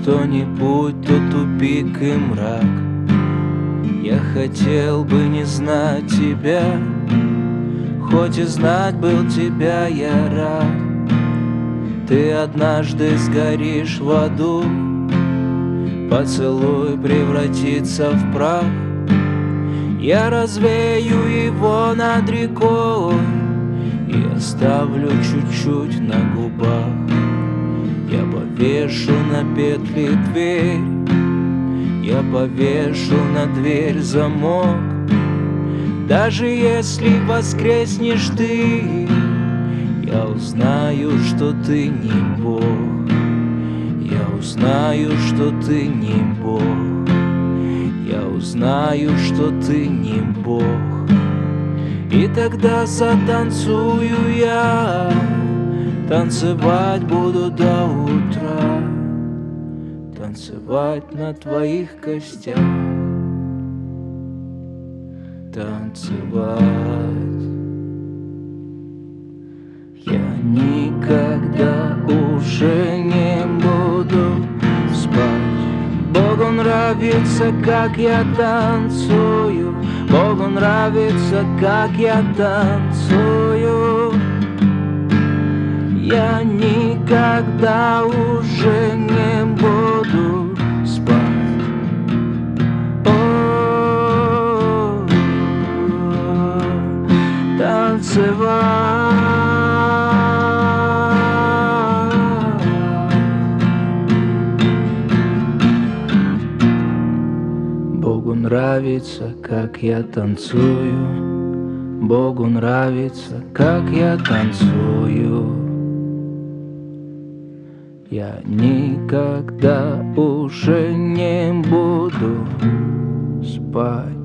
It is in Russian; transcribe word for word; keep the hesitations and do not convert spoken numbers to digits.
что-нибудь, то тупик и мрак. Я хотел бы не знать тебя, хоть и знать был тебя я рад. Ты однажды сгоришь в аду, поцелуй превратится в прах. Я развею его над рекой и оставлю чуть-чуть на губах. Я повешу на петли дверь, я повешу на дверь замок. Даже если воскреснешь ты, я узнаю, что ты не Бог. Я узнаю, что ты не Бог. Я узнаю, что ты не Бог. И тогда затанцую я, танцевать буду до утра, танцевать на твоих костях, танцевать. Я никогда уже не буду спать. Богу нравится, как я танцую. Богу нравится, как я танцую. Я никогда уже не буду спать. О, танцевать. Богу нравится, как я танцую. Богу нравится, как я танцую. Я никогда уже не буду спать.